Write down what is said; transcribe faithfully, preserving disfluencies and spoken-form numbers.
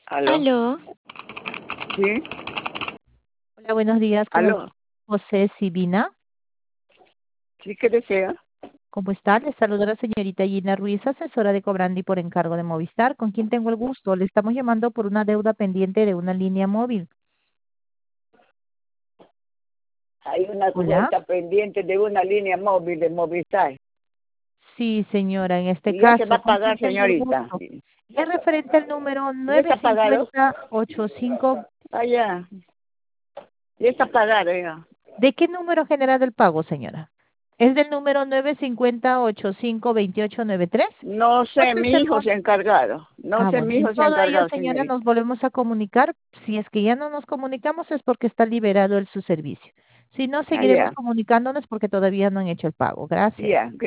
Aló, Aló, sí, hola, buenos días con el aló, señor José Sibina. sí, ¿qué desea? ¿Cómo está? Le saluda la señorita Gina Ruiz, asesora de Cobrandi por encargo de Movistar. ¿Con quién tengo el gusto? Le estamos llamando por una deuda pendiente de una línea móvil. Hay una Hola. cuenta pendiente de una línea móvil de Movistar. Sí, señora, en este Y ya se va caso, a ¿con quién pagar, tengo el señorita. gusto? Es referente al número ¿Ya está pagado? nueve cinco cero ocho cinco. Ah, ya, ya está pagado, ya. ¿De qué número genera el pago, señora? ¿Es del número nueve cinco cero ocho cinco dos ocho nueve tres? No ¿O sé, este es mi el hijo se ha encargado. No Ah, sé, bueno, mi en hijo se ha todo ello, encargado, señora, señorita. nos volvemos a comunicar. Si es que ya no nos comunicamos es porque está liberado el su servicio. Si no, Ah, seguiremos ya, comunicándonos porque todavía no han hecho el pago. ya. Gracias.